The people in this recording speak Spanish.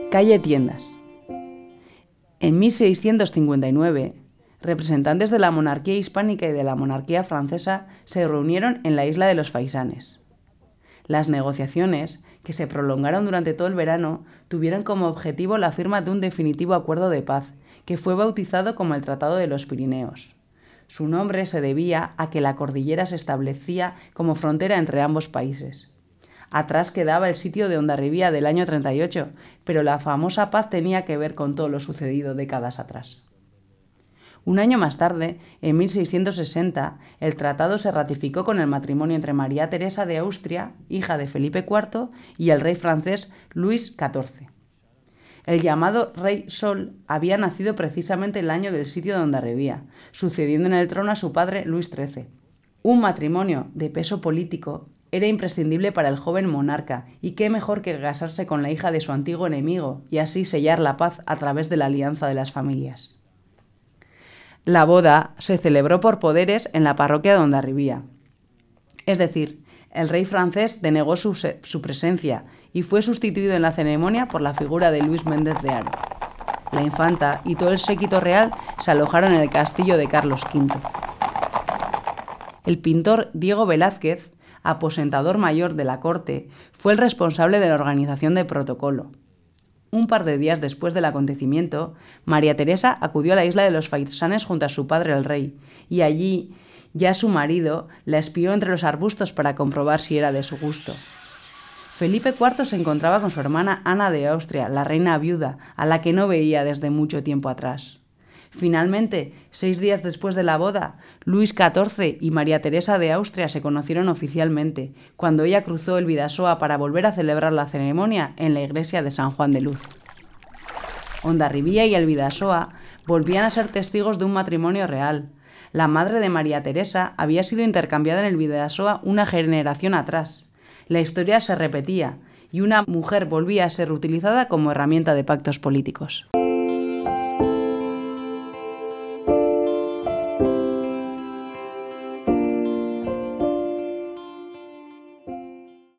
Calle Tiendas. En 1659, representantes de la monarquía hispánica y de la monarquía francesa se reunieron en la isla de los Faisanes. Las negociaciones, que se prolongaron durante todo el verano, tuvieron como objetivo la firma de un definitivo acuerdo de paz, que fue bautizado como el Tratado de los Pirineos. Su nombre se debía a que la cordillera se establecía como frontera entre ambos países. Atrás quedaba el sitio de Hondarribía del año 38, pero la famosa paz tenía que ver con todo lo sucedido décadas atrás. Un año más tarde, en 1660, el tratado se ratificó con el matrimonio entre María Teresa de Austria, hija de Felipe IV, y el rey francés Luis XIV. El llamado Rey Sol había nacido precisamente el año del sitio de Hondarribía, sucediendo en el trono a su padre Luis XIII. Un matrimonio de peso político era imprescindible para el joven monarca, y qué mejor que casarse con la hija de su antiguo enemigo y así sellar la paz a través de la alianza de las familias. La boda se celebró por poderes en la parroquia de Hondarribía. Es decir, el rey francés denegó su presencia y fue sustituido en la ceremonia por la figura de Luis Méndez de Haro. La infanta y todo el séquito real se alojaron en el castillo de Carlos V. El pintor Diego Velázquez, aposentador mayor de la corte, fue el responsable de la organización del protocolo. Un par de días después del acontecimiento, María Teresa acudió a la isla de los Faisanes junto a su padre el rey, y allí ya su marido la espió entre los arbustos para comprobar si era de su gusto. Felipe IV se encontraba con su hermana Ana de Austria, la reina viuda, a la que no veía desde mucho tiempo atrás. Finalmente, 6 días después de la boda, Luis XIV y María Teresa de Austria se conocieron oficialmente, cuando ella cruzó el Bidasoa para volver a celebrar la ceremonia en la iglesia de San Juan de Luz. Hondarribía y el Bidasoa volvían a ser testigos de un matrimonio real. La madre de María Teresa había sido intercambiada en el Bidasoa una generación atrás. La historia se repetía y una mujer volvía a ser utilizada como herramienta de pactos políticos.